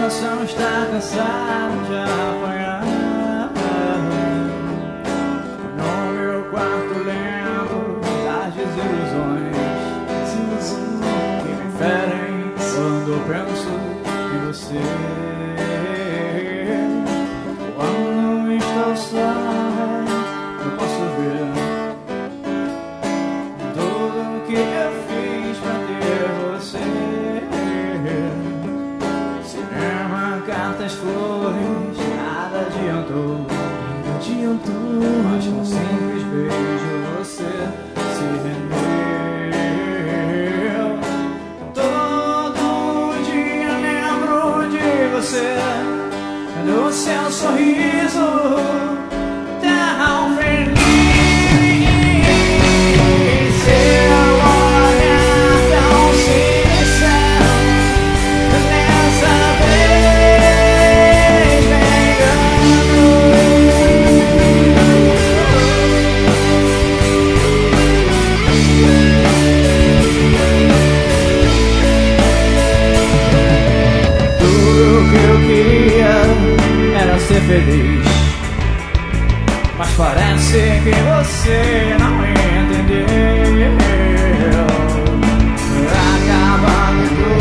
coração está cansado de apanhar. No meu quarto lembro das desilusões que me ferem quando eu penso em você. Quando estou só, eu posso ver tudo que eu fiz pra ter você. Cinema, cartas, flores, nada adiantou. Mas com um simples beijo você se rendeu. Todo dia lembro de você, do seu sorriso tão feliz. Seu olhar tão sincero, dessa vez me tudo que eu queria era ser feliz, mas parece que você não entendeu. Acaba com tudo.